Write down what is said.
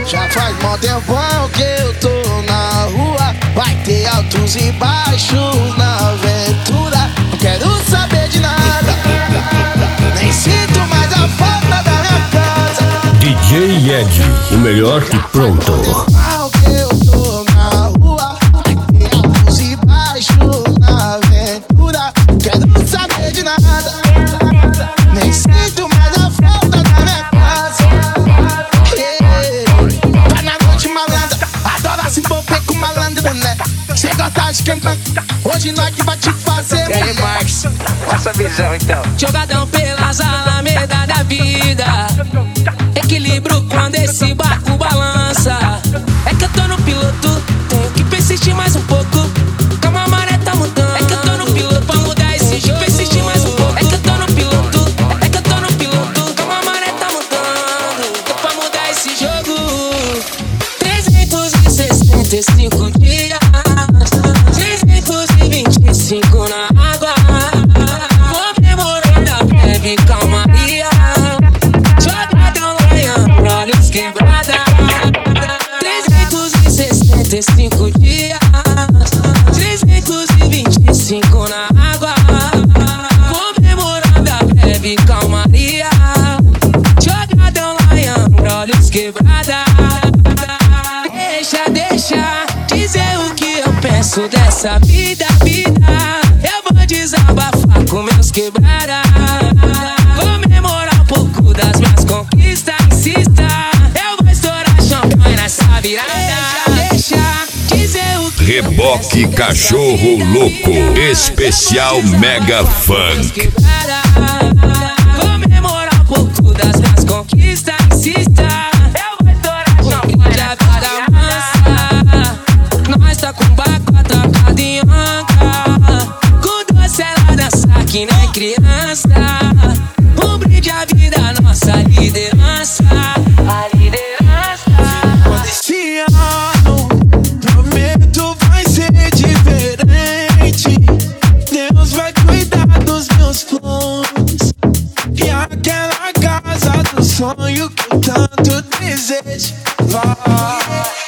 Já faz mó tempão que eu tô na rua. Vai ter altos e baixos na aventura. Não quero saber de nada, nem sinto mais a falta da minha casa. DJ Ed, o melhor que pronto. Que eu tô na rua. Vai ter altos e baixos na aventura. Não quero saber de nada, nem sinto mais a falta da minha casa. Vai na noite malandra, adora se envolver com malandro, né? Cê gosta de queimar, hoje nós que vai te fazer. E aí, Max, essa visão então. Jogadão pelas alamedas da vida, equilíbrio quando esse barco balança. É que eu tô no piloto, tenho que persistir mais um pouco. Calma, a maré tá mudando. É que eu tô no piloto, pra mudar esse jogo, persistir mais um pouco. É que eu tô no piloto, é que eu tô no piloto. Calma, a maré tá mudando, tô pra mudar esse jogo. 365 dias, 325 na água. Comemorando a breve calmaria. Jogadão ganhando, olhos quebrada. 365 dias, 325 na água. Comemorando a breve calmaria. Jogadão ganhando, olhos quebrada. Deixa dizer o que eu penso dessa vida. Eu vou desabafar com meus quebrada. Comemorar um pouco das minhas conquistas. Insista, eu vou estourar champanhe nessa virada. Deixa dizer o que Reboque Cachorro Louco, especial Mega Funk. Comemorar um pouco das minhas conquistas. Insista, eu vou estourar champanhe nessa virada. Nós tá com barco atracado em anca, com doce ela dançar que nem criança. Um brinde à vida, nossa liderança. A liderança. Esse ano, prometo, vai ser diferente. Deus vai cuidar dos meus planos. E aquela casa do sonho que eu tanto desejo vai